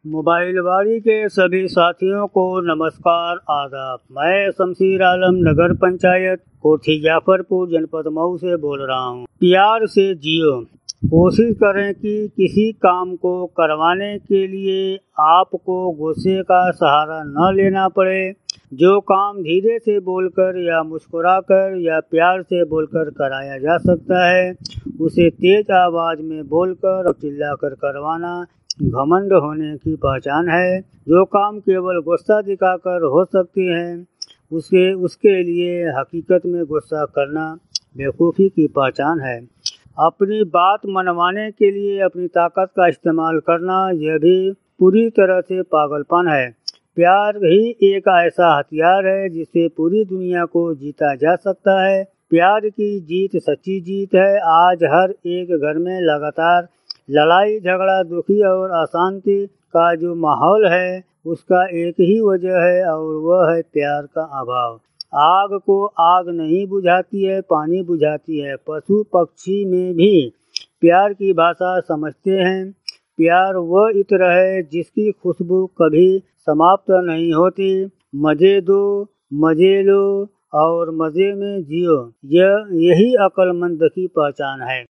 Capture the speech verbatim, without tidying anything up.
Mobile बाड़ी के सभी साथियों को नमस्कार आदाब। मैं शमशीर आलम नगर पंचायत कोठी जाफरपुर जनपद मऊ से बोल रहा हूँ। प्यार से जियो। कोशिश करें कि किसी काम को करवाने के लिए आपको गुस्से का सहारा न लेना पड़े। जो काम धीरे से बोलकर या मुस्कुराकर या प्यार से बोलकर कराया जा सकता है, उसे तेज आवाज में बोलकर और चिल्लाकर करवाना घमंड होने की पहचान है। जो काम केवल गुस्सा दिखाकर हो सकती है, उसे उसके लिए हकीकत में गुस्सा करना बेवकूफ़ी की पहचान है। अपनी बात मनवाने के लिए अपनी ताकत का इस्तेमाल करना, यह भी पूरी तरह से पागलपन है। प्यार ही एक ऐसा हथियार है जिससे पूरी दुनिया को जीता जा सकता है। प्यार की जीत सच्ची जीत है। आज हर एक घर में लगातार लड़ाई झगड़ा, दुखी और अशांति का जो माहौल है, उसका एक ही वजह है और वह है प्यार का अभाव। आग को आग नहीं बुझाती है, पानी बुझाती है। पशु पक्षी में भी प्यार की भाषा समझते हैं। प्यार वह इत्र है जिसकी खुशबू कभी समाप्त नहीं होती। मजे दो, मजे लो और मजे में जियो, यह यही अक्लमंद की पहचान है।